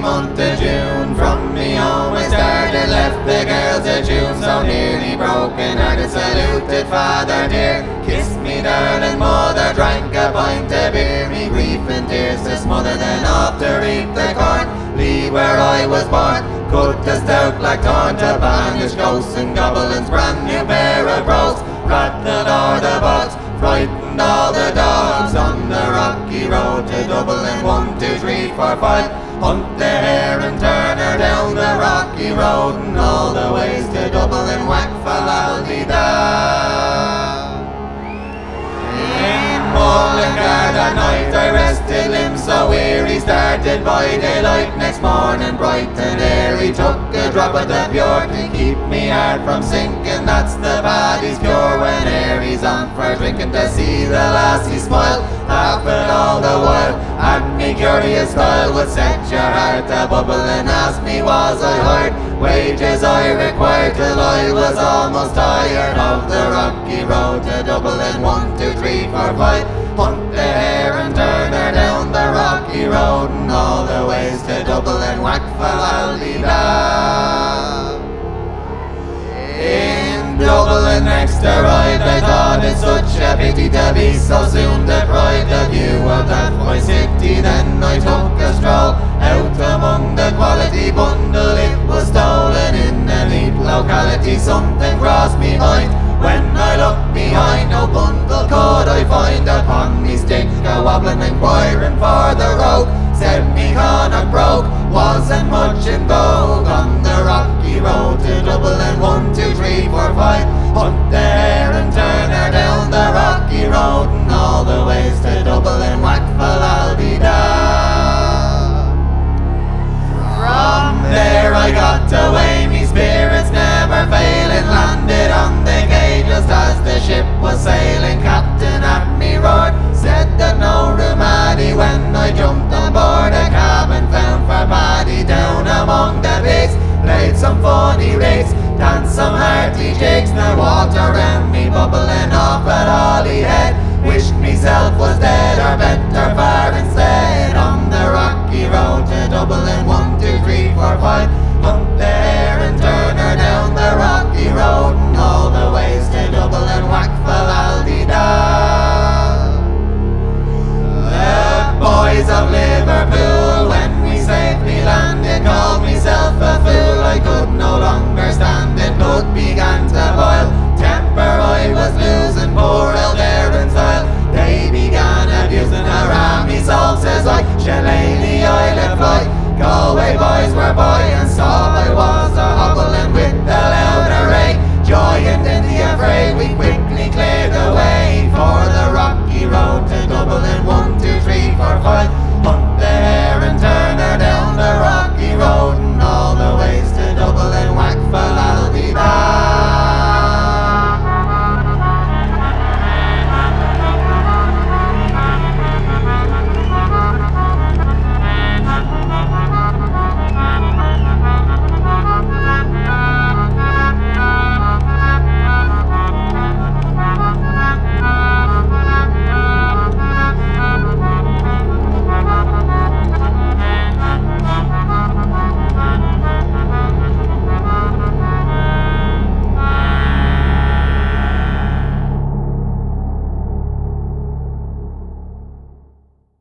month of June. From me home I started, left the girls of June, so nearly broken hearted. Saluted father dear, kissed me darling mother, drank a pint of beer. Me grief and tears to smother, then off to reap the corn. Lee where I was born, cut the stout black thorn to banish ghosts and goblins. Brand new pair of brogues, rattled all the boats, frightened all the dogs. On the rocky road to Dublin, 1, 2, 3, 4, 5. Hunt the hare and turn her down the rocky road, and all the ways to Dublin, whack falaldi-da. In Mullingar that night I rested limbs so weary, started by daylight next morning bright and airy. Took a drop of the pure to keep me heart from sinking, that's the body's cure when Aries on for drinking. To see the lassie smile, laughing all the while, and me curious style would set your heart a bubble and ask me was I hired. Wages I required till I was almost tired of the rocky road to Dublin. 1, 2, 3, 4, 5. Hunt the hare and turn her down the rocky road, and all the ways to Dublin, whack falaldi-da. In Dublin next to ride, I thought it such a pity to be so soon deprived the view of that my city. Then I took a stroll out among the quality bundle. It was stolen in a neat locality. Something crossed me mind when I looked behind. No bundle could I find upon me stick, a wobbling inquiring for the rogue. Said me Connacht broke wasn't much in vogue on the rocky road to Dublin. 1, 2, 3, 4, 5. Hunt the hare and turn her down the rocky road, and all the ways to Dublin, whack falaldi-da. From there I got away, me spirits never failing, landed on the quay just as the ship was sailing. Captain at me roared, said that no room had he. When I jumped on board a cabin found for Paddy, down among the pigs played some funny rigs, danced some hearty jigs. The water round me bubbling off at Holyhead, wished myself was dead or better